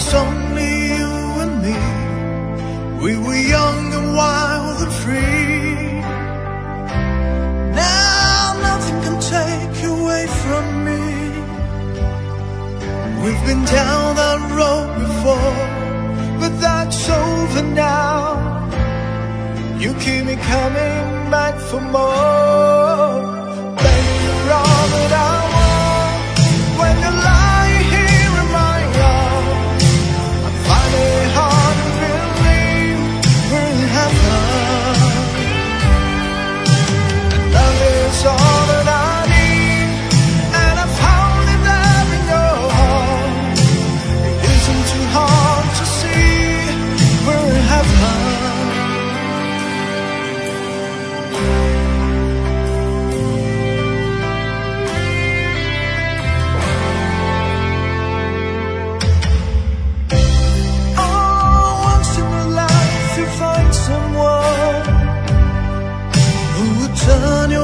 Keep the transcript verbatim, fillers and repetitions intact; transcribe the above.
was only you and me. We were young and wild and free. Now nothing can take you away from me. We've been down that road before, but that's over now. You keep me coming back for more. Baby, you're all that I want. When you lie here in my arms, I find it hard to believe we're in heaven. And love is all that I need, and I found it there in your heart. It isn't too hard to see we're in heaven. Turn your